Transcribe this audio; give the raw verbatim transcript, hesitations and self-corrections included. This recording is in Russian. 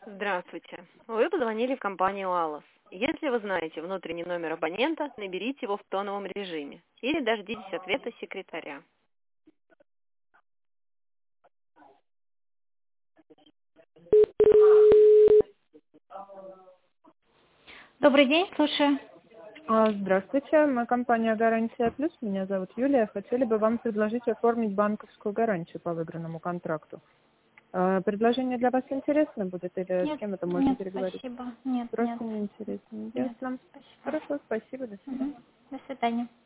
Здравствуйте. Вы позвонили в компанию «Алос». Если вы знаете внутренний номер абонента, наберите его в тоновом режиме или дождитесь ответа секретаря. Добрый день, слушаю. А, Здравствуйте, мы компания «Гарантия Плюс», меня зовут Юлия. Хотели бы вам предложить оформить банковскую гарантию по выигранному контракту. А, Предложение для вас интересно будет или с Нет, кем это можно нет, переговорить? спасибо. Нет, нет, Просто неинтересно. нет, Ясно. спасибо. Хорошо, спасибо, до свидания. Мгм. До свидания.